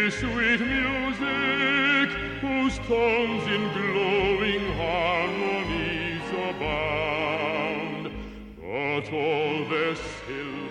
sweet music, whose tones in glowing harmonies abound, but all their silver